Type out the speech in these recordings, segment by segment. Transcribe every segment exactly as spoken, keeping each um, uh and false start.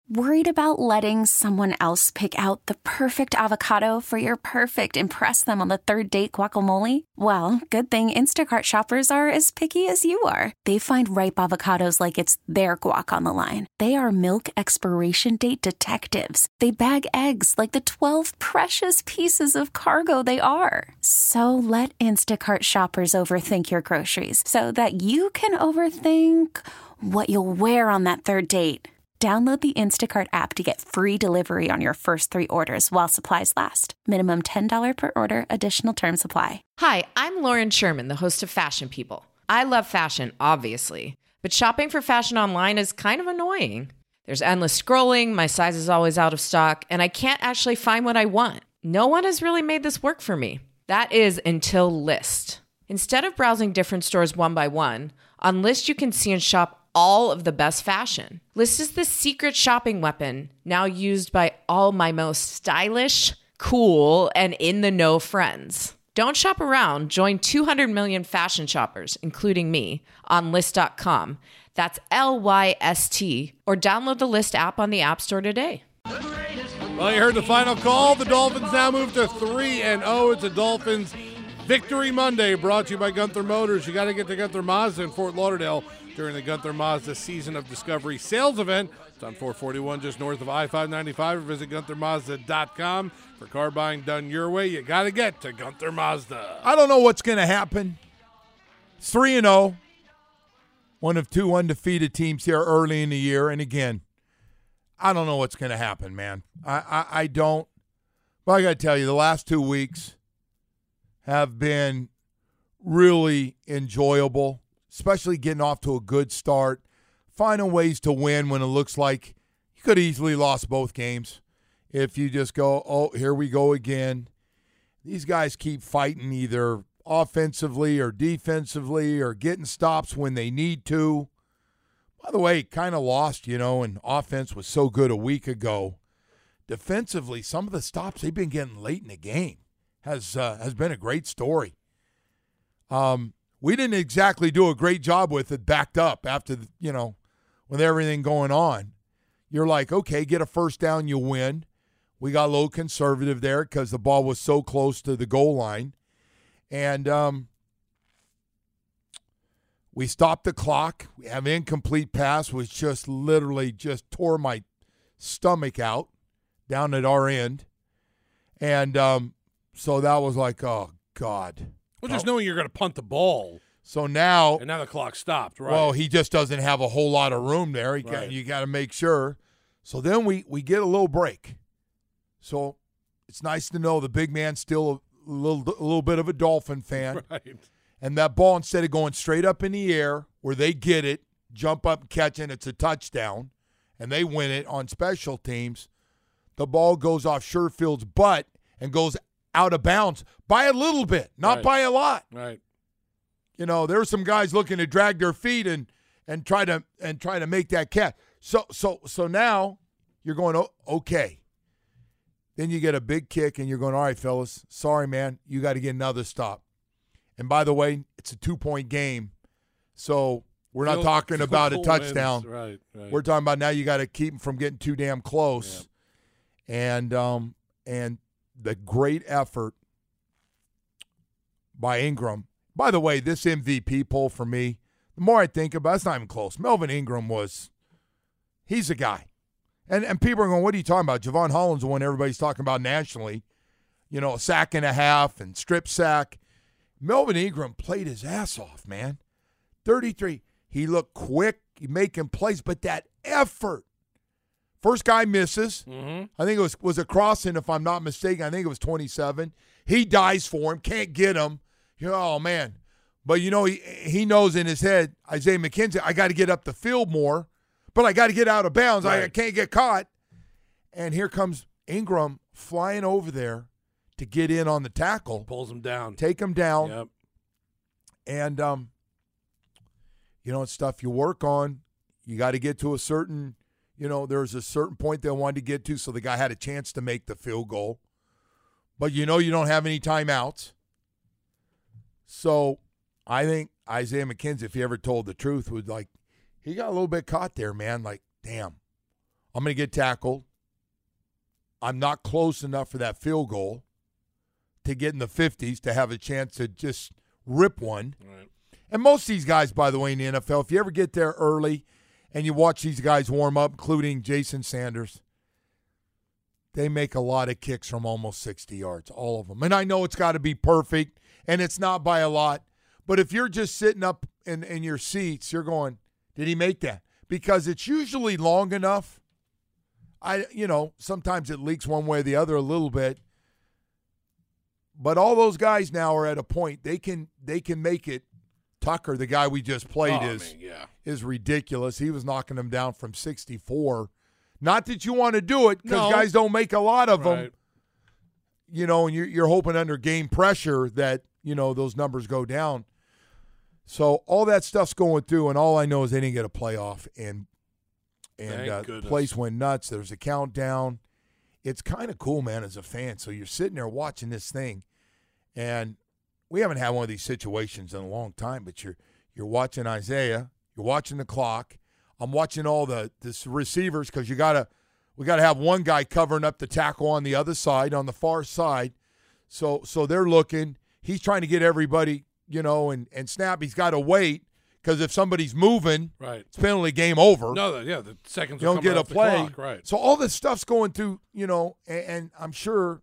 Worried about letting someone else pick out the perfect avocado for your perfect impress them on the third date guacamole? Well, good thing Instacart shoppers are as picky as you are. They find ripe avocados like it's their guac on the line. They are milk expiration date detectives. They bag eggs like the twelve precious pieces of cargo they are. So let Instacart shoppers overthink your groceries so that you can overthink what you'll wear on that third date. Download the Instacart app to get free delivery on your first three orders while supplies last. Minimum ten dollars per order. Additional terms apply. Hi, I'm Lauren Sherman, the host of Fashion People. I love fashion, obviously, but shopping for fashion online is kind of annoying. There's endless scrolling, my size is always out of stock, and I can't actually find what I want. No one has really made this work for me. That is until Lyst. Instead of browsing different stores one by one, on Lyst you can see and shop all of the best fashion. Lyst is the secret shopping weapon now used by all my most stylish, cool, and in-the-know friends. Don't shop around. Join two hundred million fashion shoppers, including me, on Lyst dot com. That's L Y S T. Or download the Lyst app on the App Store today. Well, you heard the final call. The Dolphins now move to three and oh. It's a Dolphins Victory Monday, brought to you by Gunther Motors. You got to get to Gunther Mazda in Fort Lauderdale during the Gunther Mazda Season of Discovery sales event. It's on four forty-one just north of I five ninety-five. Or visit Gunther Mazda dot com. For car buying done your way, you got to get to Gunther Mazda. I don't know what's going to happen. three and oh. One of two undefeated teams here early in the year. And again, I don't know what's going to happen, man. I, I, I don't. But I got to tell you, the last two weeks have been really enjoyable, especially getting off to a good start, finding ways to win when it looks like you could have easily lost both games. If you just go, oh, here we go again. These guys keep fighting either offensively or defensively or getting stops when they need to. By the way, kind of lost, you know, and offense was so good a week ago. Defensively, some of the stops they've been getting late in the game has uh, has been a great story. Um, we didn't exactly do a great job with it backed up after, the, you know, with everything going on. You're like, okay, get a first down, you win. We got a little conservative there because the ball was so close to the goal line. And um, we stopped the clock. We have an incomplete pass, which just literally just tore my stomach out down at our end. And um, so that was like, oh, God. Well, just knowing you're going to punt the ball. So now. And now the clock stopped, right? Well, he just doesn't have a whole lot of room there. He right. got, you got to make sure. So then we, we get a little break. So it's nice to know the big man's still a little, a little bit of a Dolphin fan. Right. And that ball, instead of going straight up in the air where they get it, jump up and catch it, it's a touchdown, and they win it on special teams, the ball goes off Sherfield's butt and goes out of bounds by a little bit, not right. by a lot. Right. You know, there were some guys looking to drag their feet and and try to and try to make that catch. So so so now you're going, oh, okay. Then you get a big kick and you're going, all right, fellas, sorry, man, you got to get another stop. And by the way, it's a two-point game, so we're not Field, talking about a touchdown. Right, right. We're talking about now you got to keep them from getting too damn close. Yeah. And um and the great effort by Ingram. By the way, this M V P poll for me, the more I think about it, it's not even close. Melvin Ingram was, he's a guy. And and people are going, what are you talking about? Javon Holland's the one everybody's talking about nationally. You know, a sack and a half and strip sack. Melvin Ingram played his ass off, man. thirty-three. He looked quick. He making plays, but that effort. First guy misses. Mm-hmm. I think it was was a crossing, if I'm not mistaken. I think it was twenty-seven. He dives for him, can't get him. You know, oh, man. But, you know, he, he knows in his head, Isaiah McKenzie, I got to get up the field more, but I got to get out of bounds. Right. I, I can't get caught. And here comes Ingram flying over there to get in on the tackle. Pulls him down. Take him down. Yep. And, um, you know, it's stuff you work on. You got to get to a certain, you know, there's a certain point they wanted to get to, so the guy had a chance to make the field goal. But you know you don't have any timeouts. So I think Isaiah McKenzie, if he ever told the truth, was like, he got a little bit caught there, man. Like, damn. I'm going to get tackled. I'm not close enough for that field goal to get in the fifties to have a chance to just rip one. Right. And most of these guys, by the way, in the N F L, if you ever get there early and you watch these guys warm up, including Jason Sanders, they make a lot of kicks from almost sixty yards, all of them. And I know it's got to be perfect, and it's not by a lot. But if you're just sitting up in, in your seats, you're going, did he make that? Because it's usually long enough. I, you know, sometimes it leaks one way or the other a little bit. But all those guys now are at a point they can they can make it. Tucker, the guy we just played, oh, is man, yeah. is ridiculous. He was knocking them down from sixty-four. Not that you want to do it, because No. guys don't make a lot of them. Right. You know, and you're, you're hoping under game pressure that, you know, those numbers go down. So all that stuff's going through, and all I know is they didn't get a playoff, and and Thank uh, the goodness. place went nuts. There's a countdown. It's kind of cool, man, as a fan. So you're sitting there watching this thing, and we haven't had one of these situations in a long time, but you're you're watching Isaiah, you're watching the clock. I'm watching all the, the receivers because you gotta we gotta have one guy covering up the tackle on the other side, on the far side. So so they're looking. He's trying to get everybody, you know, and, and snap. He's got to wait because if somebody's moving, Right. it's penalty game over. No, the, yeah, the seconds You are don't coming get a off the play. clock, right. So all this stuff's going through, you know, and, and I'm sure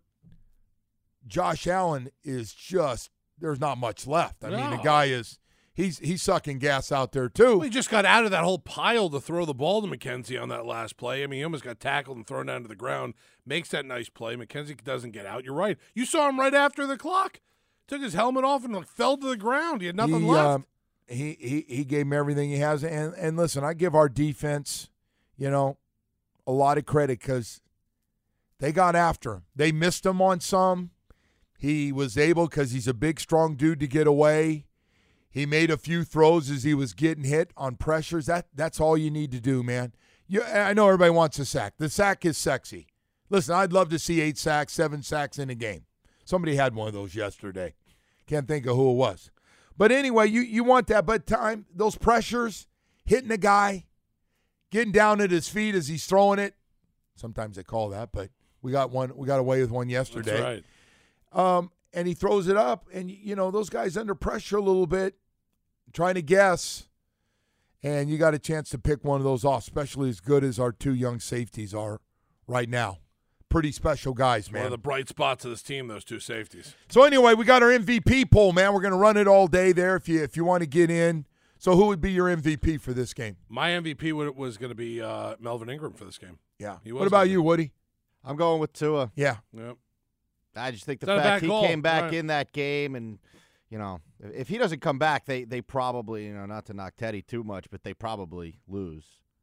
Josh Allen is just, there's not much left. I mean, the No. guy is, he's he's sucking gas out there too. Well, he just got out of that whole pile to throw the ball to McKenzie on that last play. I mean, he almost got tackled and thrown down to the ground. Makes that nice play. McKenzie doesn't get out. You're right. You saw him right after the clock. Took his helmet off and like, fell to the ground. He had nothing he, left. um, he, he he gave him everything he has. And, and listen, I give our defense, you know, a lot of credit because they got after him. They missed him on some. He was able, because he's a big, strong dude, to get away. He made a few throws as he was getting hit on pressures. That That's all you need to do, man. You, I know everybody wants a sack. The sack is sexy. Listen, I'd love to see eight sacks, seven sacks in a game. Somebody had one of those yesterday. Can't think of who it was. But anyway, you, you want that. But time, those pressures, hitting the guy, getting down at his feet as he's throwing it. Sometimes they call that, but we got one. We got away with one yesterday. That's right. Um, and he throws it up, and, you know, those guys under pressure a little bit, trying to guess, and you got a chance to pick one of those off, especially as good as our two young safeties are right now. Pretty special guys, man. One of the bright spots of this team, those two safeties. So anyway, we got our M V P poll, man. We're going to run it all day there if you if you want to get in. So who would be your M V P for this game? My M V P would- was going to be uh, Melvin Ingram for this game. Yeah. He was What about gonna you, Woody? I'm going with Tua. Yeah. Yep. I just think the Not a fact bad he call. came back Right. in that game, and you know, if he doesn't come back, they they probably, you know, not to knock Teddy too much, but they probably lose,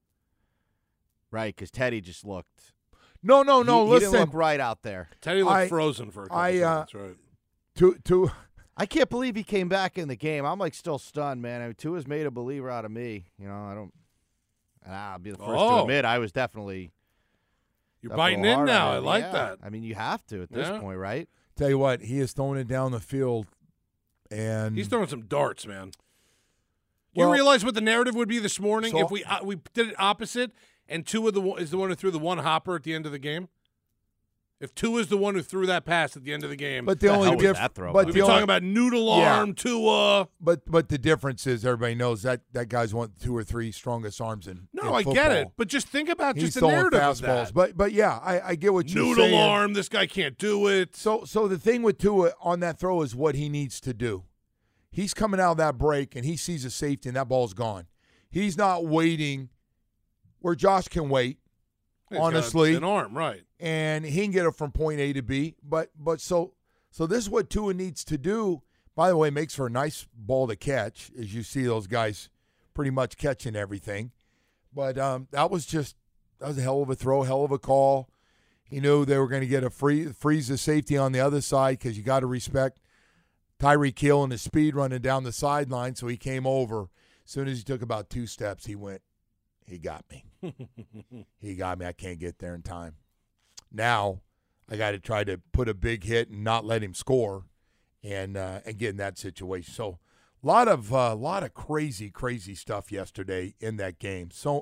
right? Because Teddy just looked. No, no, no. he, listen, he didn't look right out there. Teddy looked I- frozen for a couple I, uh, seconds, right. to to I can't believe he came back in the game. I'm like still stunned, man. I mean, Tua's made a believer out of me. You know, I don't. and I'll be the first to Oh. admit I was definitely. You're up a biting little in hard on now. I him. like Yeah. that. I mean, you have to at this Yeah. point, right? tell you what, he is throwing it down the field, and He's throwing some darts, man. You Well- realize what the narrative would be this morning So- if we uh, we did it opposite, and Tua the one- is the one who threw the one hopper at the end of the game? If Tua is the one who threw that pass at the end of the game, But the The only hell was difference, that throw, but by we'd the be only, talking about noodle Yeah. arm, Tua. but but the difference is everybody knows that that guy's one two or three strongest arms in. No, in I football. get it, but just think about He's just the throwing narrative of fastballs, that. but but yeah, I, I get what you're Noodle saying. arm, this guy can't do it. So so the thing with Tua on that throw is what he needs to do. He's coming out of that break and he sees a safety and that ball's gone. He's not waiting where Josh can wait. He's got honestly. an arm, right? And he can get it from point A to B. But but so so this is what Tua needs to do. By the way, makes for a nice ball to catch, as you see those guys pretty much catching everything. But um, that was just that was a hell of a throw, hell of a call. He knew they were going to get a free freeze the safety on the other side because you got to respect Tyreek Hill and his speed running down the sideline. So he came over. As soon as he took about two steps, he went. He got me. He got me. I can't get there in time. Now I got to try to put a big hit and not let him score, and uh, and get in that situation. So a lot of a uh, lot of crazy, crazy stuff yesterday in that game. So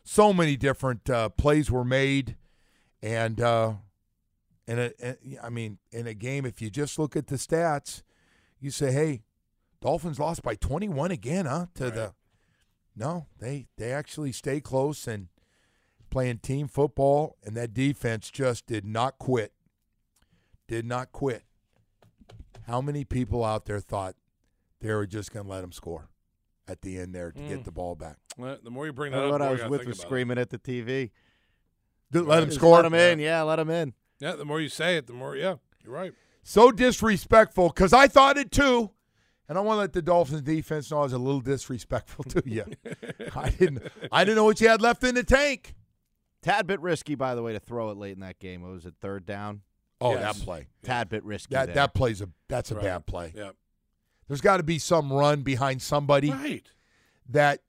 so many different uh, plays were made, and uh, and a, I mean, in a game, if you just look at the stats, you say, "Hey, Dolphins lost by twenty-one again, huh?" To Right. the no, they they actually stay close and playing team football, and that defense just did not quit. Did not quit. How many people out there thought they were just going to let them score at the end there to Mm. get the ball back? Well, the more you bring I that know up, what the I more was you gotta with think was about it. screaming at the T V. Did let them Just score? Let him in. Yeah, let him in. Yeah, the more you say it, the more, yeah, you're right. So disrespectful, because I thought it too. And I want to let the Dolphins defense know I was a little disrespectful to you. I didn't I didn't know what you had left in the tank. Tad bit risky, by the way, to throw it late in that game. What was it, third down? Oh, Yes. that play. Tad bit risky. That there. that plays a that's a Right. bad play. Yeah. There's got to be some run behind somebody Right. that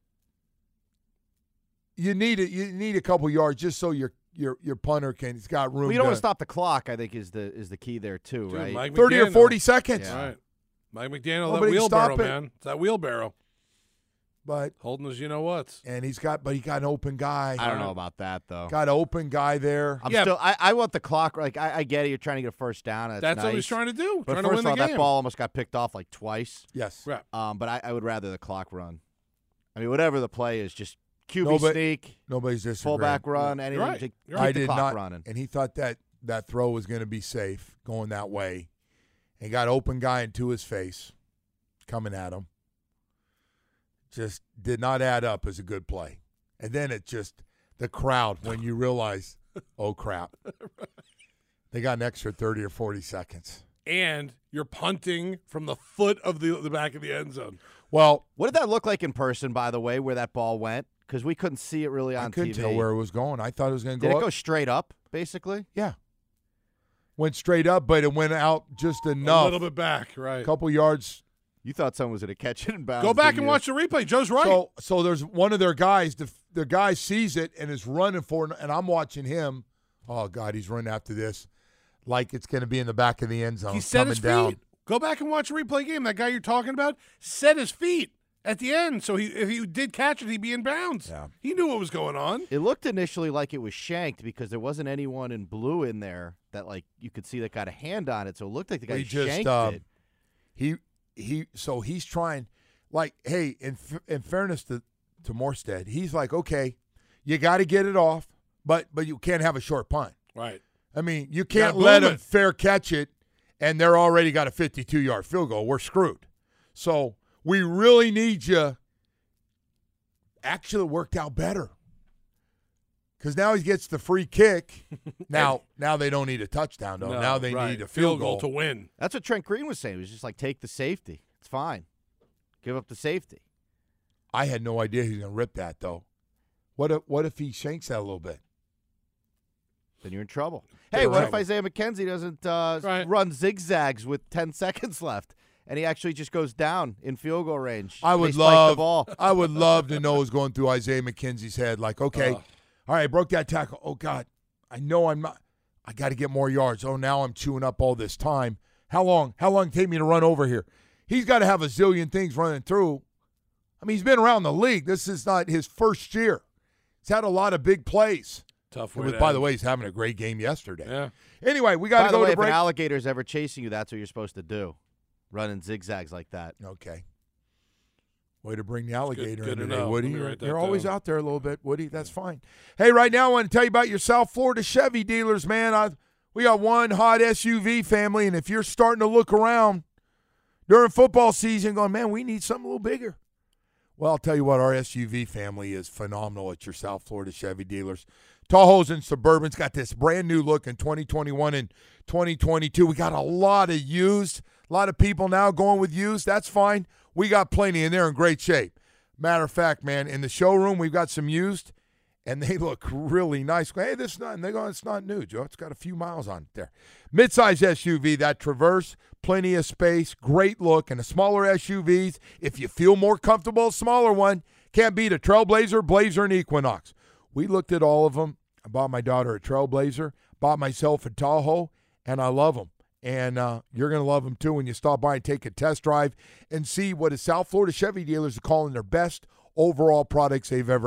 you need it. You need a couple yards just so your your your punter can. He's got room. Well, you don't to, want to stop the clock, I think, is the is the key there, too, Dude, right? Mike thirty or McDaniel. forty seconds. Yeah. Right. Mike McDaniel, that Nobody can wheelbarrow, stop it. man. It's that wheelbarrow. But Holding us, you know what? and he's got, but he got an open guy. I don't know about that, though. Got an open guy there. I'm Yeah. still. I, I want the clock. Like I, I get it. You're trying to get a first down. That's, That's nice. what he's trying to do. But trying to first win of the all, game. that ball almost got picked off like twice. Yes. Right. Um, but I, I would rather the clock run. I mean, whatever the play is, just Q B No, but- sneak, Nobody's disagreeing. fullback run, anything. right. Just You're keep I the did clock not, running. and he thought that that throw was going to be safe going that way. He got open guy into his face, coming at him. Just did not add up as a good play. And then it just the crowd when you realize, oh crap, they got an extra thirty or forty seconds. And you're punting from the foot of the the back of the end zone. Well, What did that look like in person, by the way, where that ball went? Because we couldn't see it really on I couldn't T V. tell where it was going. I thought it was going to Did go it up. go straight up, basically? Yeah, went straight up, but it went out just A enough, little bit back, right. a couple yards. You thought someone was going to catch it in bounds. Go back didn't and you? watch the replay. Joe's right. So, so there's one of their guys. The the guy sees it and is running for it, and I'm watching him. Oh God, he's running after this, like it's going to be in the back of the end zone. he set coming his down. feet. Go back and watch a replay game. That guy you're talking about set his feet at the end. So he, if he did catch it, he'd be in bounds. Yeah. He knew what was going on. It looked initially like it was shanked because there wasn't anyone in blue in there that like you could see that got a hand on it. So it looked like the guy We just, shanked um, it. He he. So he's trying, like, hey, in f- in fairness to to Morstead, he's like, okay, you got to get it off, but but you can't have a short punt. Right. I mean, you gotta can't let boom them it. fair catch it, and they're already got a fifty-two yard field goal. We're screwed. So we really need you. Actually, it worked out better because now he gets the free kick. Now, now they don't need a touchdown though. No, now they right. need a field, goal. to win. That's what Trent Green was saying. It was just like take the safety. It's fine. Give up the safety. I had no idea he was going to rip that though. What if what if he shanks that a little bit? Then you're in trouble. You're Hey, in what if trouble. Isaiah McKenzie doesn't uh, Right. run zigzags with ten seconds left, and he actually just goes down in field goal range? I They would spike the love. ball. I would love to know what's going through Isaiah McKenzie's head. Like, okay, Ugh. all right, I broke that tackle. Oh God, I know I'm not. I got to get more yards. Oh, now I'm chewing up all this time. How long? How long did it take me to run over here? He's got to have a zillion things running through. I mean, he's been around the league. This is not his first year. He's had a lot of big plays. Tough And way. with- to by end. the way, he's having a great game yesterday. Yeah. Anyway, we got By to the go way, to if an break. alligator's ever chasing you, that's what you're supposed to do. Running zigzags like that. Okay. Way to bring the alligator good in to today, know. Woody. Let me You're, write that you're always down. out there a little bit, Woody. That's fine. Hey, right now I want to tell you about your South Florida Chevy dealers, man. I, we got one hot S U V family, and if you're starting to look around during football season going, man, we need something a little bigger. Well, I'll tell you what, our S U V family is phenomenal at your South Florida Chevy dealers. Tahoes and Suburbans got this brand new look in twenty twenty-one and twenty twenty-two. We got a lot of used, a lot of people now going with used. That's fine. We got plenty, and they're in great shape. Matter of fact, man, in the showroom, we've got some used, and they look really nice. Hey, this is not, and they go, it's not new, Joe. It's got a few miles on it there. Midsize S U V, that Traverse, plenty of space, great look, and the smaller S U Vs, if you feel more comfortable, a smaller one, can't beat a Trailblazer, Blazer, and Equinox. We looked at all of them. I bought my daughter a Trailblazer, bought myself a Tahoe, and I love them. And uh, you're going to love them, too, when you stop by and take a test drive and see what the South Florida Chevy dealers are calling their best overall products they've ever had.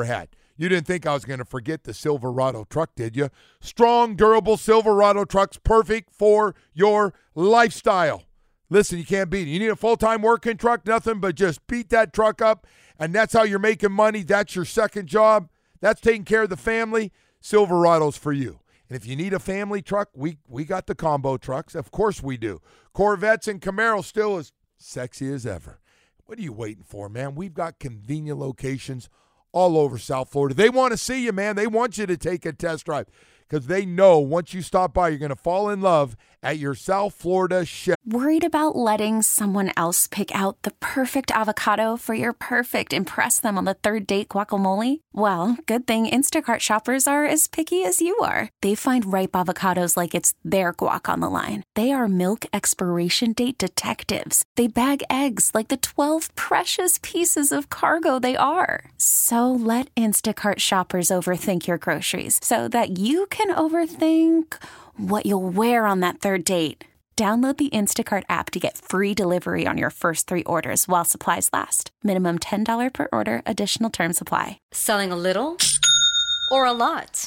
You didn't think I was going to forget the Silverado truck, did you? Strong, durable Silverado trucks, perfect for your lifestyle. Listen, you can't beat it. You need a full-time working truck, nothing but just beat that truck up, and that's how you're making money. That's your second job. That's taking care of the family. Silverado's for you. And if you need a family truck, we we got the combo trucks. Of course we do. Corvettes and Camaros still as sexy as ever. What are you waiting for, man? We've got convenient locations all over South Florida. They want to see you, man. They want you to take a test drive because they know once you stop by, you're going to fall in love at your South Florida Chevy. Worried about letting someone else pick out the perfect avocado for your perfect impress them on the third date guacamole? Well, good thing Instacart shoppers are as picky as you are. They find ripe avocados like it's their guac on the line. They are milk expiration date detectives. They bag eggs like the twelve precious pieces of cargo they are. So let Instacart shoppers overthink your groceries so that you can overthink what you'll wear on that third date. Download the Instacart app to get free delivery on your first three orders while supplies last. Minimum ten dollars per order. Additional terms apply. Selling a little or a lot?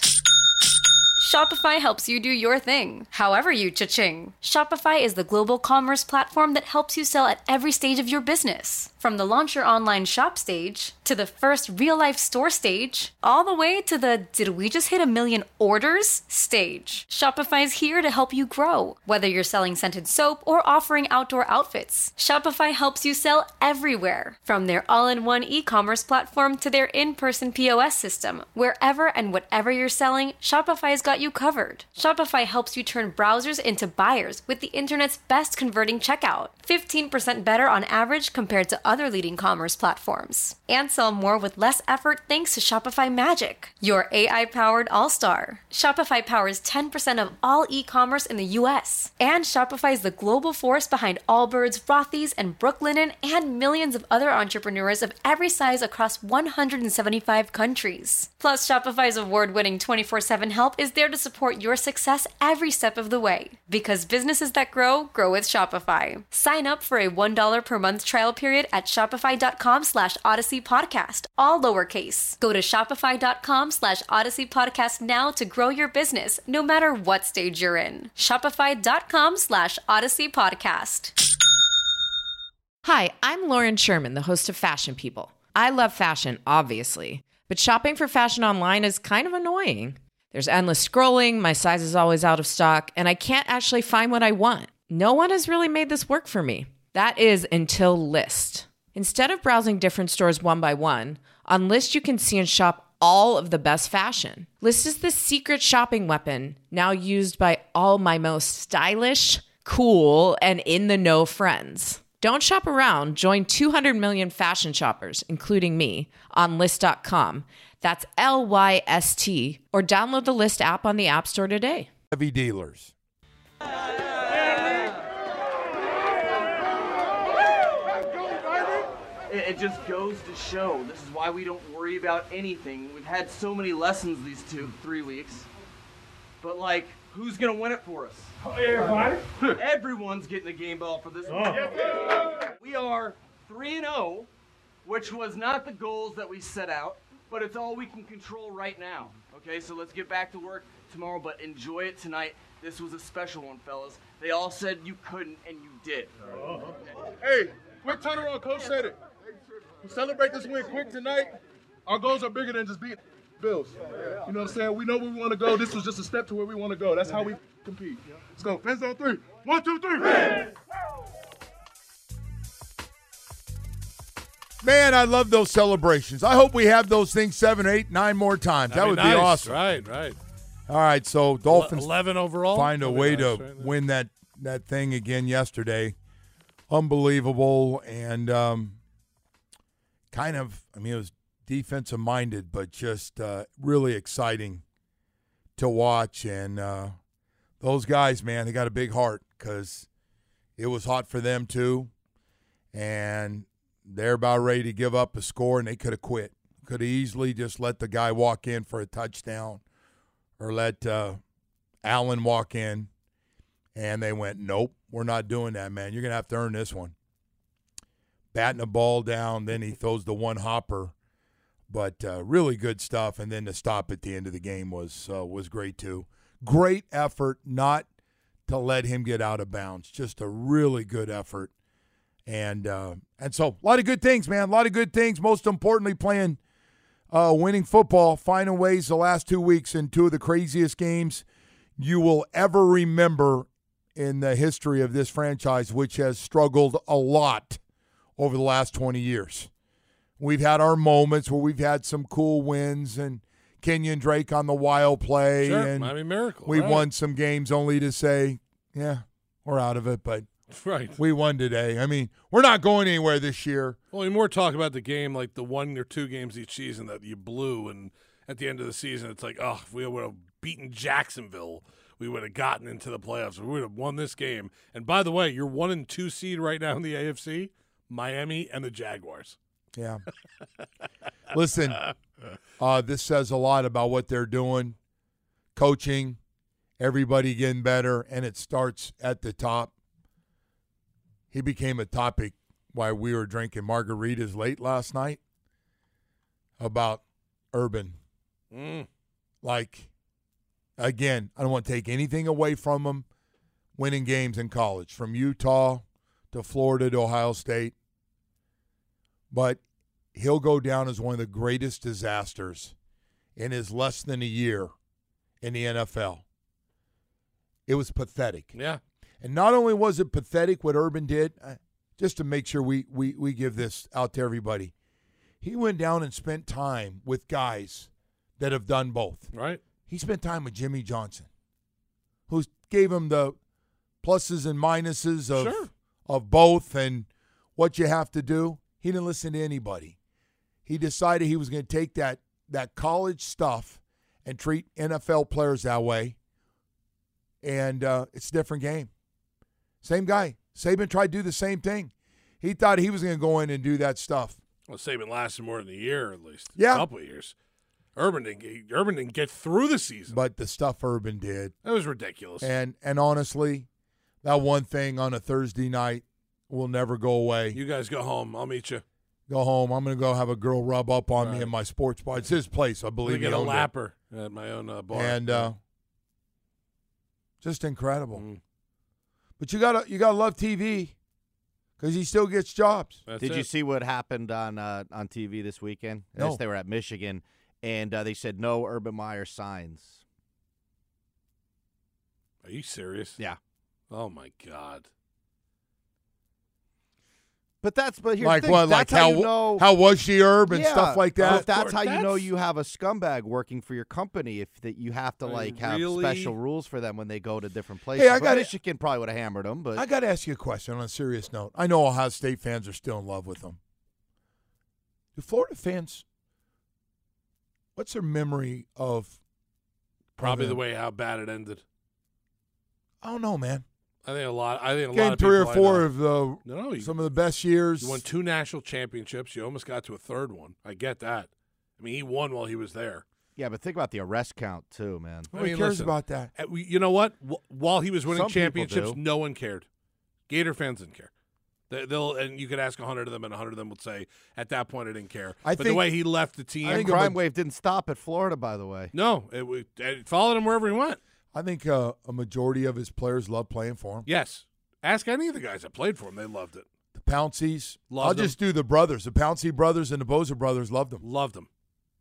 Shopify helps you do your thing, however you cha-ching. Shopify is the global commerce platform that helps you sell at every stage of your business. From the launch your online shop stage, to the first real-life store stage, all the way to the did we just hit a million orders stage. Shopify's here to help you grow. Whether you're selling scented soap or offering outdoor outfits, Shopify helps you sell everywhere. From their all-in-one e-commerce platform to their in-person P O S system, wherever and whatever you're selling, Shopify's got you covered. Shopify helps you turn browsers into buyers with the internet's best converting checkout. fifteen percent better on average compared to other leading commerce platforms. And sell more with less effort thanks to Shopify Magic, your A I-powered all-star. Shopify powers ten percent of all e-commerce in the U S. And Shopify is the global force behind Allbirds, Rothy's, and Brooklinen, and millions of other entrepreneurs of every size across one hundred seventy-five countries. Plus, Shopify's award-winning twenty-four seven help is there to support your success every step of the way. Because businesses that grow, grow with Shopify. Sign up for a one dollar per month trial period at shopify.com slash Odyssey Podcast, all lowercase. Go to shopify.com slash Odyssey Podcast now to grow your business, no matter what stage you're in. Shopify.com slash Odyssey Podcast. Hi, I'm Lauren Sherman, the host of Fashion People. I love fashion, obviously, but shopping for fashion online is kind of annoying. There's endless scrolling, my size is always out of stock, and I can't actually find what I want. No one has really made this work for me. That is until Lyst. Instead of browsing different stores one by one, on Lyst you can see and shop all of the best fashion. Lyst is the secret shopping weapon now used by all my most stylish, cool, and in-the-know friends. Don't shop around. Join two hundred million fashion shoppers, including me, on Lyst dot com. That's L Y S T. Or download the Lyst app on the App Store today. Heavy dealers. It just goes to show. This is why we don't worry about anything. We've had so many lessons these two, three weeks. But, like, who's going to win it for us? Everybody? Everyone's getting a game ball for this one. Oh. We are three and oh, which was not the goals that we set out, but it's all we can control right now. Okay, so let's get back to work tomorrow, but enjoy it tonight. This was a special one, fellas. They all said you couldn't, and you did. Oh. Hey, quick turnaround, Coach said it. We celebrate this win quick tonight. Our goals are bigger than just beating Bills. You know what I'm saying? We know where we want to go. This was just a step to where we want to go. That's how we compete. Let's go. Fans on three. One, two, three. Man, I love those celebrations. I hope we have those things seven, eight, nine more times. That'd that would be, be nice. awesome. Right, right. All right, so Dolphins eleven overall. find a That'd way nice, to right? win that, that thing again yesterday. Unbelievable and um, kind of, I mean, it was defensive minded, but just uh, really exciting to watch. And uh, those guys, man, they got a big heart because it was hot for them too. And they're about ready to give up a score, and they could have quit. Could have easily just let the guy walk in for a touchdown or let uh, Allen walk in. And they went, nope, we're not doing that, man. You're going to have to earn this one. Batting a ball down, then he throws the one hopper But uh, really good stuff, and then the stop at the end of the game was uh, was great too. Great effort not to let him get out of bounds. Just a really good effort. And uh, and so a lot of good things, man. A lot of good things. Most importantly, playing uh, winning football, finding ways the last two weeks in two of the craziest games you will ever remember in the history of this franchise, which has struggled a lot over the last twenty years. We've had our moments where we've had some cool wins and Kenyon Drake on the wild play. Sure, and Miami Miracle. We right. won some games only to say, yeah, we're out of it, but right. we won today. I mean, we're not going anywhere this year. Well, more talk about the game, like the one or two games each season that you blew, and at the end of the season, it's like, oh, if we would have beaten Jacksonville, we would have gotten into the playoffs. We would have won this game. And by the way, you're one and two seed right now in the A F C, Miami and the Jaguars. Yeah. Listen, uh, this says a lot about what they're doing, coaching, everybody getting better, and it starts at the top. He became a topic while we were drinking margaritas late last night about Urban. Mm. Like, again, I don't want to take anything away from him winning games in college, from Utah to Florida to Ohio State. But he'll go down as one of the greatest disasters in his less than a year in the N F L. It was pathetic. Yeah. And not only was it pathetic what Urban did, uh, just to make sure we, we, we give this out to everybody, he went down and spent time with guys that have done both. Right. He spent time with Jimmy Johnson, who gave him the pluses and minuses of, Sure. of both and what you have to do. He didn't listen to anybody. He decided he was going to take that, that college stuff and treat N F L players that way, and uh, it's a different game. Same guy. Saban tried to do the same thing. He thought he was going to go in and do that stuff. Well, Saban lasted more than a year at least. Yeah. A couple of years. Urban didn't get, Urban didn't get through the season. But the stuff Urban did. That was ridiculous. And and honestly, that one thing on a Thursday night will never go away. You guys go home. I'll meet you. Go home. I'm going to go have a girl rub up on Right. me in my lapper. bar. It's his place, I I'm believe. going to he get a owned it. lapper at my own uh, bar. And uh, just incredible. Mm. But you got to you got to love T V because he still gets jobs. That's Did it. you see what happened on uh, on T V this weekend? No. Yes, they were at Michigan, and uh, they said no Urban Meyer signs. Are you serious? Yeah. Oh, my God. But that's but here's Like the thing. what? Like That's how, how you know, how was she Herb and yeah, stuff like but that? that's how you know That's- you have a scumbag working for your company. If that you have to I mean, like have really? special rules for them when they go to different places. I But gotta- Michigan probably would have hammered them, but I got to ask you a question on a serious note. I know Ohio State fans are still in love with them. Do Florida fans, what's their memory of? Probably of the him? way how bad it ended. I don't know, man. I think a lot. I think a lot Getting of three or people I four know- of the No, you, some of the best years. you won two national championships. You almost got to a third one. I get that. I mean, he won while he was there. yeah. But think about the arrest count too, man. Who I mean, cares listen, about that? Uh, we- You know what? Wh- While he was winning Some people championships, do. no one cared. Gator fans didn't care. They, they'll and you could ask a hundred of them, and a hundred of them would say, at that point, I didn't care. I but the think- way he left the team, I think Crime a- wave didn't stop at Florida, by the way. no, it, it, it followed him wherever he went. I think uh, a majority of his players love playing for him. Yes, ask any of the guys that played for him; they loved it. The Pounceys. Loved I'll them. just do the brothers. The Pouncey brothers and the Boza brothers loved him. Loved him.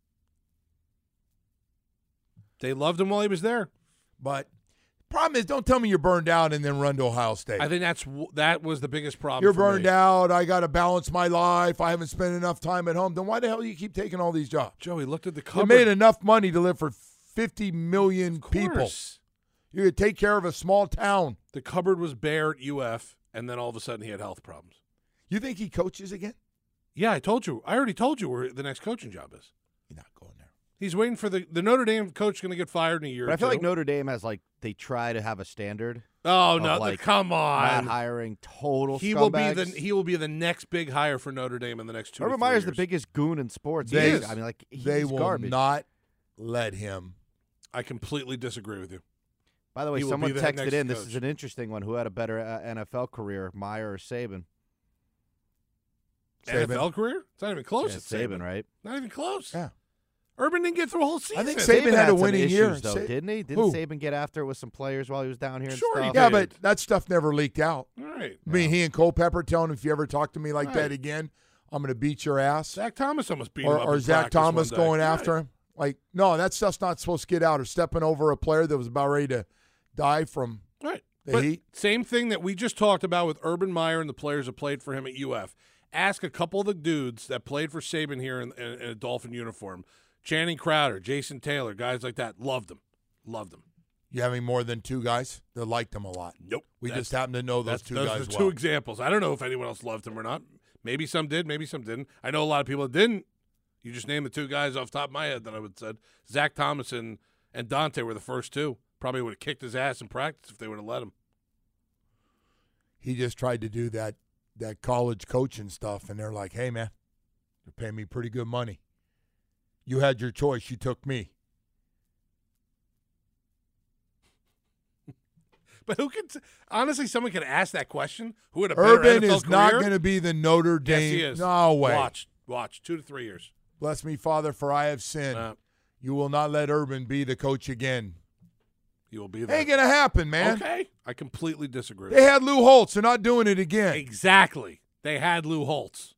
They loved him while he was there. But problem is, don't tell me you're burned out and then run to Ohio State. I think that's w- that was the biggest problem. You're for burned me. out. I got to balance my life. I haven't spent enough time at home. Then why the hell do you keep taking all these jobs? Joey looked at the You cupboard. made enough money to live for fifty million Of people. course. You could take care of a small town. The cupboard was bare at U F, and then all of a sudden he had health problems. You think he coaches again? Yeah, I told you. I already told you where the next coaching job is. He's not going there. He's waiting for the the Notre Dame coach going to get fired in a year. But or I feel two. like Notre Dame has like they try to have a standard. Oh of, no! like, come Not on. hiring total. He will be scumbags. the he will be the next big hire for Notre Dame in the next two. Urban to three Meyer's years. the biggest goon in sports. They- He is. I mean, like he's They will garbage. not let him. I completely disagree with you. By the way, he will someone be the head texted next in. This coach. is an interesting one. Who had a better uh, N F L career, Meyer or Saban? N F L career? It's not even close. Yeah, It's Saban, right? Not even close. Yeah. Urban didn't get through a whole season. I think Saban, Saban had a some winning issues, year, though, Sa- didn't he? Didn't Who? Saban get after it with some players while he was down here and Sure he stuff? did. Yeah, but that stuff never leaked out. All right. I mean, he and Culpepper telling him, if you ever talk to me like Right. that again, I'm going to beat your ass. Zach Thomas almost beat or him up or in Zach practice Thomas one day. going Right. after him. Like, no, that stuff's not supposed to get out, or stepping over a player that was about ready to die from Right. the But heat. same thing that we just talked about with Urban Meyer and the players that played for him at U F. Ask a couple of the dudes that played for Saban here in, in, in a Dolphin uniform. Channing Crowder, Jason Taylor, guys like that. Loved them. Loved them. You having more than two guys that liked him a lot? Nope. We That's- just happen to know those That's, two those guys are the well. two examples. I don't know if anyone else loved him or not. Maybe some did. Maybe some didn't. I know a lot of people that didn't. You just named the two guys off the top of my head that I would have said. Zach Thomas and, and Dante were the first two. Probably would have kicked his ass in practice if they would have let him. He just tried to do that that college coaching stuff, and they're like, hey, man, you're paying me pretty good money. You had your choice. You took me. But who could – honestly, someone could ask that question. Who would have Urban N F L is not career? going to be the Notre Dame. Yes, he is. No way. Watch. Watch. Two to three years. Bless me, Father, for I have sinned. Uh, You will not let Urban be the coach again. you will be there. Ain't going to happen, man. Okay. I completely disagree. They had Lou Holtz. They're not doing it again. Exactly. They had Lou Holtz.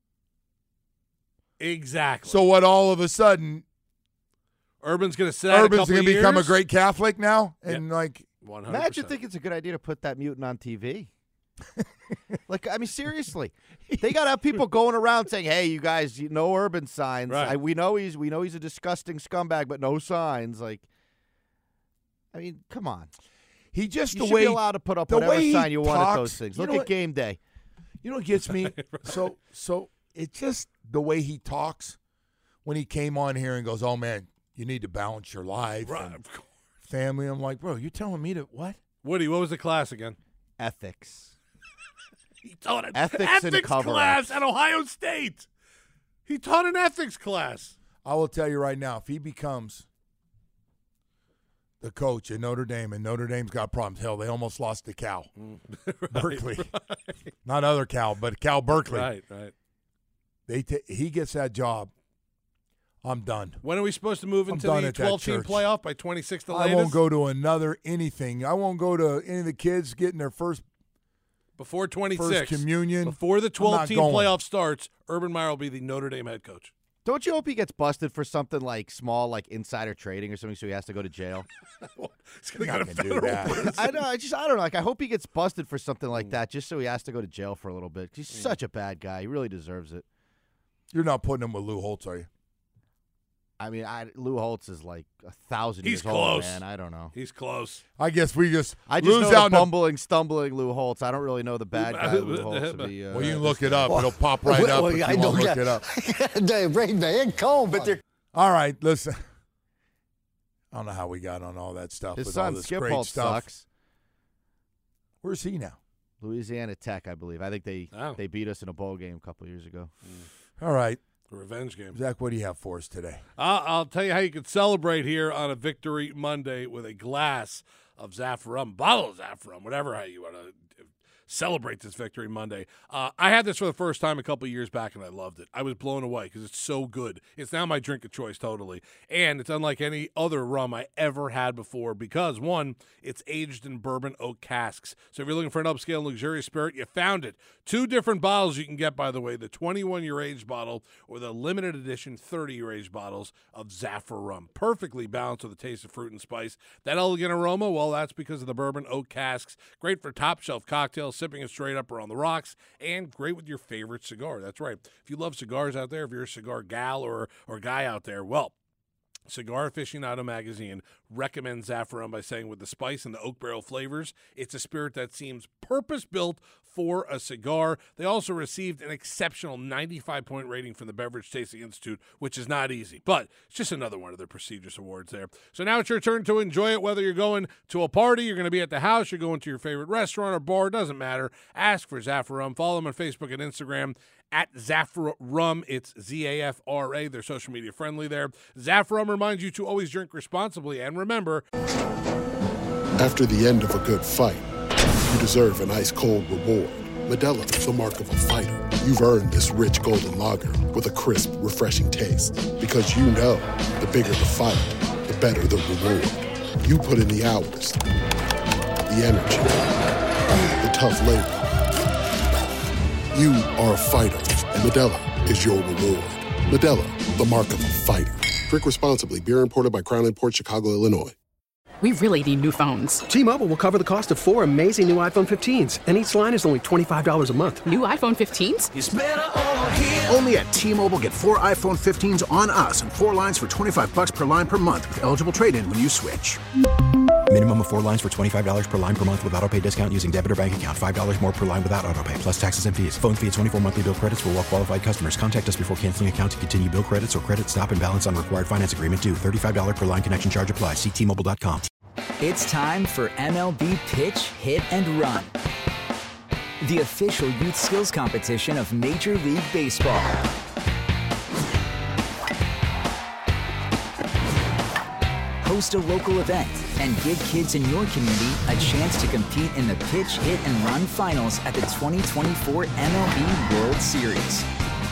Exactly. So what, all of a sudden, Urban's going to sit out a Urban's couple going to become a years? great Catholic now? And, like, one hundred percent. Imagine thinking it's a good idea to put that mutant on T V. Like, I mean, seriously, they got to have people going around saying, "Hey, you guys, you know Urban signs. Right. I, we know he's we know he's a disgusting scumbag, but no signs." Like, I mean, come on. he just You the should way be allowed to put up the whatever way he sign you want at talks, those things. you Look know at what- game day. You know what gets me? So so it's just the way he talks when he came on here and goes, "Oh man, you need to balance your life Right, and of course. family." I'm like, "Bro, you're telling me to what?" Woody, what was the class again? Ethics. He taught an Ethics and cover-ups. class at Ohio State. He taught an ethics class. I will tell you right now, if he becomes the coach at Notre Dame, and Notre Dame's got problems. Hell, they almost lost to Cal. right, Berkeley. Right, Not other Cal, but Cal Berkeley. right. right. They t- he gets that job, I'm done. When are we supposed to move I'm into done the at that twelve-team church. playoff by twenty-six the I latest? won't go to another anything. I won't go to any of the kids getting their first Before twenty-six. first communion. Before the I'm not twelve-team going. playoff starts, Urban Meyer will be the Notre Dame head coach. Don't you hope he gets busted for something like small, like insider trading or something, so he has to go to jail? He's going to Not go to gonna do federal that. prison. I know. I just, I don't know. Like, I hope he gets busted for something like that, just so he has to go to jail for a little bit. He's such a bad guy. He really deserves it. You're not putting him with Lou Holtz, are you? I mean, I, Lou Holtz is like a thousand He's years old, close. man. I don't know. He's close. I guess we just I just lose know out the in bumbling, stumbling Lou Holtz. I don't really know the bad guy Lou Holtz. To be, uh, Well, you can at look this it up. time. It'll pop right Well, up well, if I you want know to look that. it up. They bring me in cold, but they're All right, listen. I don't know how we got on all that stuff His with all son this Skip great Holtz stuff. sucks. Where's he now? Louisiana Tech, I believe. I think they Oh. they beat us in a bowl game a couple years ago. All right, A revenge game. Zach, what do you have for us today? Uh, I'll tell you how you can celebrate here on a Victory Monday with a glass of Zaffa rum, bottle of Zaffa rum, whatever how you want to celebrate this Victory Monday. Uh, I had this for the first time a couple years back, and I loved it. I was blown away because it's so good. It's now my drink of choice, totally. And it's unlike any other rum I ever had before because, one, it's aged in bourbon oak casks. So if you're looking for an upscale and luxurious spirit, you found it. Two different bottles you can get, by the way, the twenty-one-year aged bottle or the limited edition thirty-year aged bottles of Zaffa rum. Perfectly balanced with a taste of fruit and spice. That elegant aroma, well, that's because of the bourbon oak casks. Great for top-shelf cocktails, sipping it straight up or on the rocks, and great with your favorite cigar. That's right. If you love cigars out there, if you're a cigar gal or, or guy out there, well, Cigar Aficionado magazine recommends Zaffa rum by saying with the spice and the oak barrel flavors, it's a spirit that seems purpose-built for a cigar. They also received an exceptional ninety-five point rating from the Beverage Tasting Institute, which is not easy, but it's just another one of their prestigious awards there. So now it's your turn to enjoy it, whether you're going to a party, you're going to be at the house, you're going to your favorite restaurant or bar, doesn't matter. Ask for Zaffa rum. Follow them on Facebook and Instagram at Zaffa Rum. It's Z A F R A. They're social media friendly there. Zaffa Rum reminds you to always drink responsibly. And remember, After the end of a good fight, you deserve an ice-cold reward. Modelo is the mark of a fighter. you've earned this rich golden lager with a crisp, refreshing taste. Because you know, the bigger the fight, the better the reward. You put in the hours, the energy, the tough labor. You are a fighter, and Modelo is your reward. Modelo, the mark of a fighter. Drink responsibly. Beer imported by Crown Imports, Chicago, Illinois. We really need new phones. T-Mobile will cover the cost of four amazing new iPhone fifteens, and each line is only twenty-five dollars a month. New iPhone fifteens? It's better over here. Only at T-Mobile, get four iPhone fifteens on us and four lines for twenty-five bucks per line per month with eligible trade-in when you switch. Minimum of four lines for twenty-five dollars per line per month with autopay discount using debit or bank account. five dollars more per line without autopay, plus taxes and fees. Phone fee at twenty-four monthly bill credits for well-qualified customers. Contact us before canceling account to continue bill credits or credit stop and balance on required finance agreement due. thirty-five dollars per line connection charge applies. See T Mobile dot com. It's time for M L B Pitch, Hit, and Run, the official youth skills competition of Major League Baseball. Host a local event and give kids in your community a chance to compete in the Pitch, Hit, and Run finals at the twenty twenty-four M L B World Series.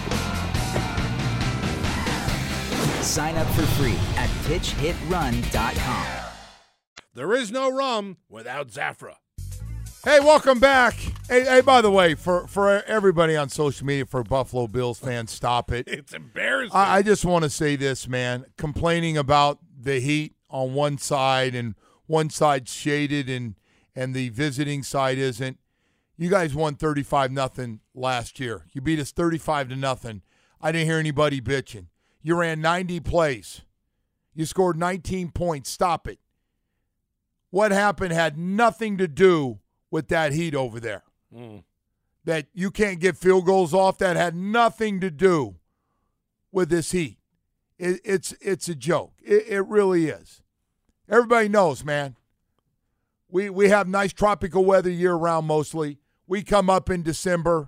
Sign up for free at pitch hit run dot com. There is no rum without Zafra. Hey, welcome back. Hey, hey, by the way, for, for everybody on social media, for Buffalo Bills fans, stop it. It's embarrassing. I, I just want to say this, man. Complaining about the heat on one side and one side shaded and, and the visiting side isn't. You guys won thirty-five nothing last year. You beat us thirty-five to nothing. I didn't hear anybody bitching. You ran ninety plays. You scored nineteen points. Stop it. What happened had nothing to do with that heat over there. Mm. That you can't get field goals off, that had nothing to do with this heat. It, it's it's a joke. It, it really is. Everybody knows, man. We we have nice tropical weather year-round mostly. We come up in December.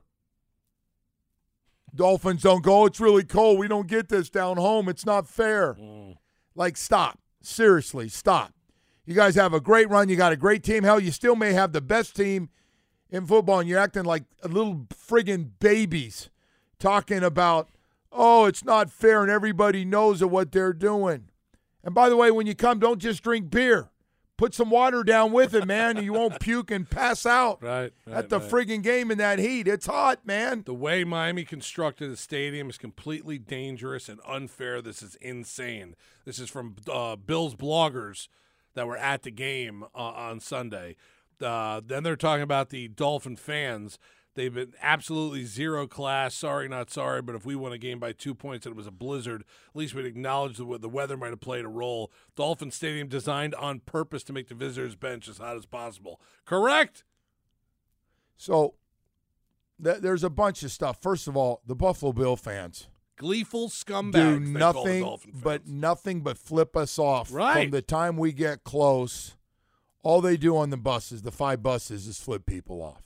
Dolphins don't go, it's really cold. We don't get this down home. It's not fair. Mm. Like, stop. Seriously, stop. You guys have a great run. You got a great team. Hell, you still may have the best team in football, and you're acting like a little friggin' babies talking about, oh, it's not fair, and everybody knows what they're doing. And by the way, when you come, don't just drink beer. Put some water down with it, man, and you won't puke and pass out right, right, at the right. friggin' game in that heat. It's hot, man. The way Miami constructed the stadium is completely dangerous and unfair. This is insane. This is from uh, Bills bloggers that were at the game uh, on Sunday. Uh, then they're talking about the Dolphin fans. They've been absolutely zero class. Sorry, not sorry, but if we won a game by two points and it was a blizzard, at least we'd acknowledge that the weather might have played a role. Dolphin Stadium designed on purpose to make the visitors' bench as hot as possible. Correct? So th- there's a bunch of stuff. First of all, the Buffalo Bill fans gleeful scumbags do they nothing call the Dolphin but fans. nothing but flip us off Right. from the time we get close. All they do on the buses, the five buses, is flip people off.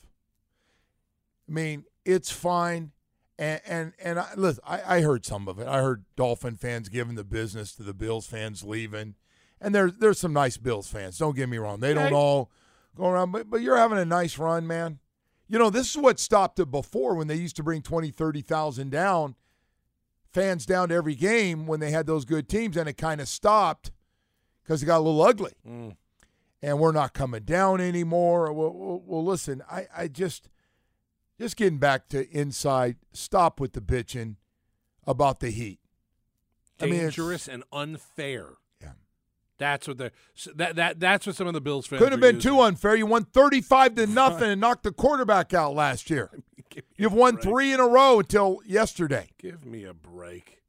I mean, it's fine. And and, and I, listen, I, I heard some of it. I heard Dolphin fans giving the business to the Bills fans leaving. And there, there's some nice Bills fans. Don't get me wrong. They don't Okay. all go around. But, but you're having a nice run, man. You know, this is what stopped it before when they used to bring twenty, thirty thousand down, fans down to every game when they had those good teams. And it kind of stopped because it got a little ugly. Mm. And we're not coming down anymore. Well, well, well listen, I, I just – Just getting back to inside, stop with the bitching about the heat. Dangerous I mean, and unfair. Yeah. That's what they're that that that's what some of the Bills fans Couldn't have are been using. too unfair. You won thirty-five to nothing and knocked the quarterback out last year. You've won break. three in a row until yesterday. Give me a break.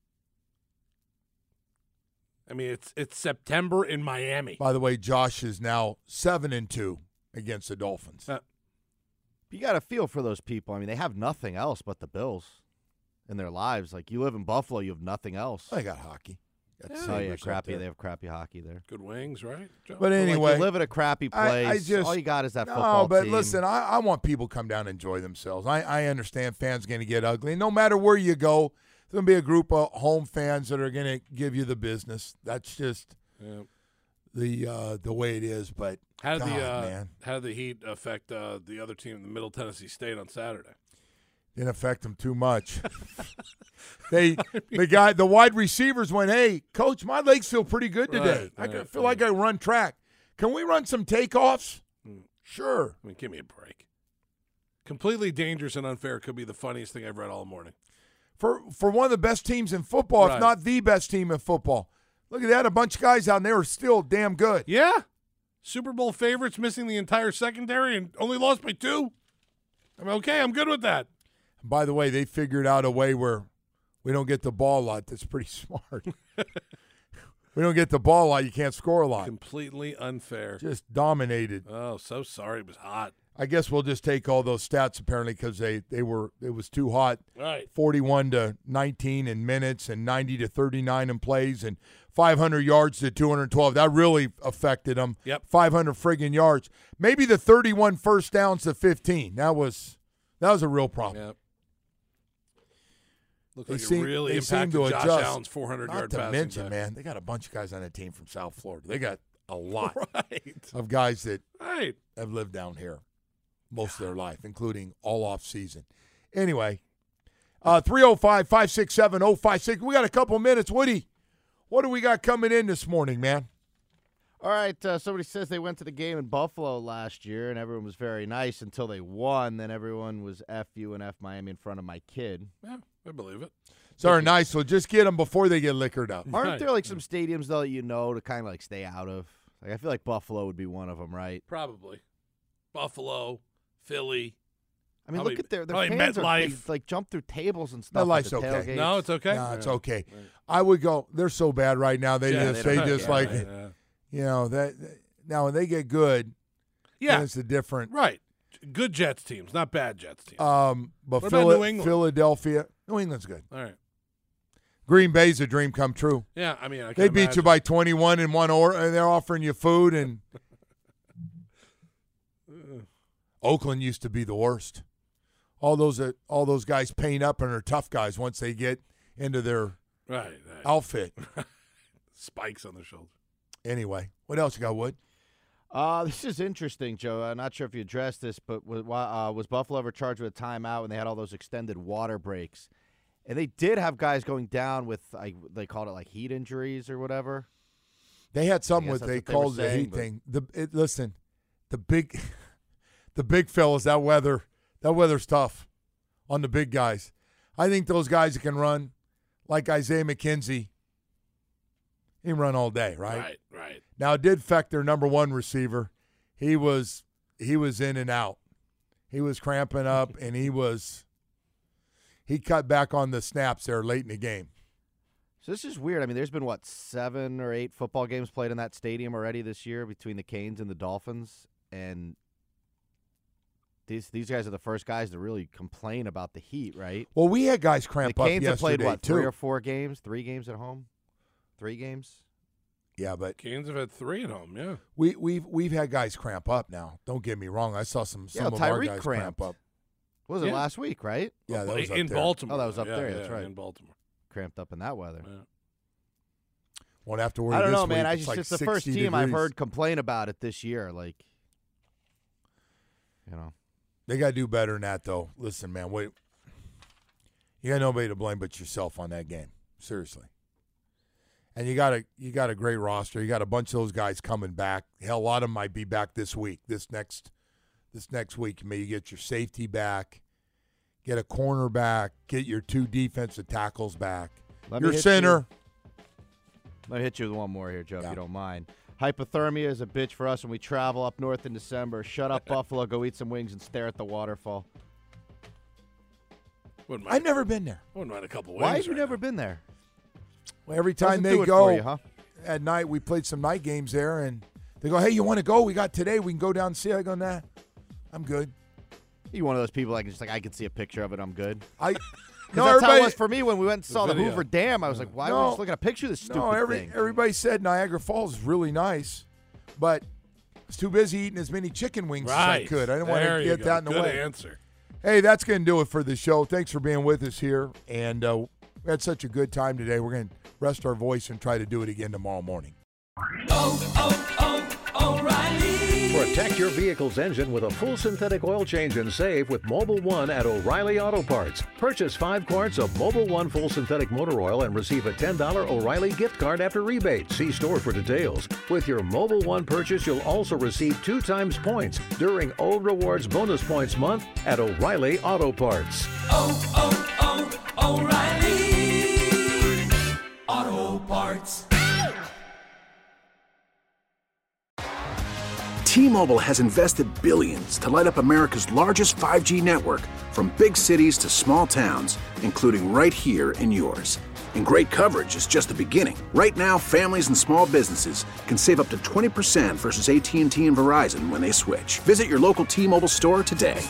I mean, it's it's September in Miami. By the way, Josh is now seven and two against the Dolphins. Uh, You got to feel for those people. I mean, they have nothing else but the Bills in their lives. Like, you live in Buffalo, you have nothing else. They got hockey. Got oh, yeah, Sabres up crappy. there. They have crappy hockey there. Good wings, right? Joe? But anyway, like you live at a crappy place. I, I just, all you got is that no, football but team. listen, I, I want people to come down and enjoy themselves. I, I understand fans going to get ugly. No matter where you go, there's going to be a group of home fans that are going to give you the business. That's just Yeah. the uh, the way it is. But How did God, the uh, man. how did the Heat affect uh, the other team, the Middle Tennessee State, on Saturday? Didn't affect them too much. they, the guy, the wide receivers went, "Hey, coach, my legs feel pretty good today. Right, I right, feel like I run track. Can we run some takeoffs?" Mm. Sure. I mean, give me a break. Completely dangerous and unfair could be the funniest thing I've read all morning. For for one of the best teams in football, Right. if not the best team in football. Look at that. A bunch of guys out there are still damn good. Yeah. Super Bowl favorites missing the entire secondary and only lost by two. I'm okay. I'm good with that. By the way, they figured out a way where we don't get the ball a lot. That's pretty smart. We don't get the ball a lot. You can't score a lot. Completely unfair. Just dominated. Oh, so sorry. It was hot. I guess we'll just take all those stats apparently because they, they were it was too hot. Right. forty-one to nineteen in minutes and ninety to thirty-nine in plays and five hundred yards to two hundred twelve. That really affected them. Yep. five hundred friggin' yards. Maybe the thirty-one first downs to fifteen. That was that was a real problem. Yep. Looked They like seem, it really they seem impacted to Josh adjust. Allen's four hundred yard Not to passing mention, day. man, they got a bunch of guys on that team from South Florida. They got a lot Right. of guys that Right. have lived down here most of their life, including all off season. Anyway, uh, three oh five, five six seven, oh five six. We got a couple minutes. Woody, what do we got coming in this morning, man? All right, uh, somebody says they went to the game in Buffalo last year, and everyone was very nice until they won. Then everyone was F you and F Miami in front of my kid. Yeah, I believe it. Sorry, nice. So just get them before they get liquored up. Aren't Right. there like some stadiums though that you know to kind of like stay out of? Like I feel like Buffalo would be one of them, right? Probably. Buffalo, Philly. I mean, Probably- look at their their probably fans are, they, MetLife. like jump through tables and That stuff. at life's the okay. tailgates. No, it's okay. No, it's Yeah. okay. Right. I would go. They're so bad right now. They Yeah, just they they, don't just care, like right, yeah. you know that now when they get good, Yeah. then it's a different. Right. Good Jets teams, not bad Jets teams. Um, but What about Phila- New England? Philadelphia, New England's good. All right. Green Bay's a dream come true. Yeah, I mean, I can They beat you imagine. by twenty-one in one or and they're offering you food and Oakland used to be the worst. All those uh, all those guys paint up and are tough guys once they get into their Right, right. outfit. Spikes on their shoulders. Anyway, what else you got, Wood? Uh, this is interesting, Joe. I'm not sure if you addressed this, but was, uh, was Buffalo ever charged with a timeout when they had all those extended water breaks? And they did have guys going down with, like, they called it like heat injuries or whatever. They had something guess with that's they what they were called the saying, heat but- thing. The it, listen, the big, the big fellas. That weather, that weather's tough on the big guys. I think those guys that can run, like Isaiah McKenzie, he can run all day, right? Right, right. Now it did affect their number one receiver. He was he was in and out. He was cramping up, and he was he cut back on the snaps there late in the game. So this is weird. I mean, there's been, what, seven or eight football games played in that stadium already this year between the Canes and the Dolphins. And these these guys are the first guys to really complain about the heat, right? Well, we had guys cramp the up Canes yesterday have played, what, too. three or four games? Three games at home? Three games? Yeah, but Canes have had three at home, yeah. we we've we've had guys cramp up now. Don't get me wrong. I saw some some Yeah, of our Tyreek guys cramped. cramp up. What was it, Yeah. last week, right? Yeah, that was up in there. Baltimore. Oh, that was up Yeah, there. That's yeah, right. in Baltimore. Cramped up in that weather. Yeah. Won't have to worry. I don't this know, man. week. I It's just like it's the first sixty team I've degrees. heard complain about it this year. Like, you know, They got to do better than that, though. Listen, man, wait. You got nobody to blame but yourself on that game. Seriously. And you got a you got a great roster. You got a bunch of those guys coming back. Hell, a lot of them might be back this week. This next this next week, maybe you get your safety back, get a corner back, get your two defensive tackles back, Let me your hit center. let me hit you with one more here, Joe, if you don't mind. Hypothermia is a bitch for us when we travel up north in December. Shut up, Buffalo. Go eat some wings and stare at the waterfall. Wouldn't mind I've a- never been there. Wouldn't mind a couple Why have wings you right never now. been there? Well, every time Doesn't they do it go for you, huh? at night, we played some night games there, and they go, "Hey, you want to go? We got today. We can go down and see." I go, "Nah, I'm good." You one of those people like just like I can see a picture of it. I'm good. I no, that's no, how it everybody was for me when we went and saw the, video. Hoover Dam. I was like, why are we No. just looking at a picture of this stupid no, every, thing? everybody said Niagara Falls is really nice, but I was too busy eating as many chicken wings as I Right. could. I didn't want There to you get go. that in the Good way. answer. Hey, that's going to do it for the show. Thanks for being with us here, and uh, we had such a good time today. We're going to rest our voice and try to do it again tomorrow morning. Oh, oh, oh, O'Reilly. For a Protect your vehicle's engine with a full synthetic oil change and save with Mobil one at O'Reilly Auto Parts. Purchase five quarts of Mobil one full synthetic motor oil and receive a ten dollars O'Reilly gift card after rebate. See store for details. With your Mobil one purchase, you'll also receive two times points during O Rewards Bonus Points Month at O'Reilly Auto Parts. Oh, oh, oh, O'Reilly Auto Parts. T-Mobile has invested billions to light up America's largest five G network, from big cities to small towns, including right here in yours. And great coverage is just the beginning. Right now, families and small businesses can save up to twenty percent versus A T and T and Verizon when they switch. Visit your local T-Mobile store today.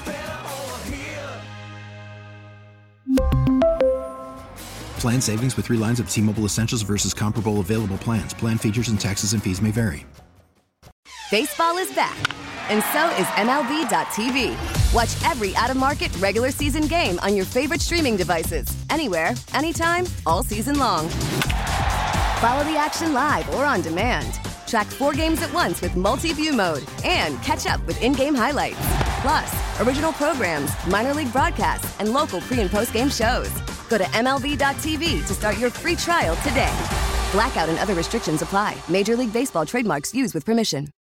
Plan savings with three lines of T-Mobile Essentials versus comparable available plans. Plan features and taxes and fees may vary. Baseball is back, and so is M L B dot T V. Watch every out-of-market regular season game on your favorite streaming devices, anywhere, anytime, all season long. Follow the action live or on demand. Track four games at once with multi-view mode and catch up with in-game highlights. Plus, original programs, minor league broadcasts, and local pre- and post-game shows. Go to M L B dot T V to start your free trial today. Blackout and other restrictions apply. Major League Baseball trademarks used with permission.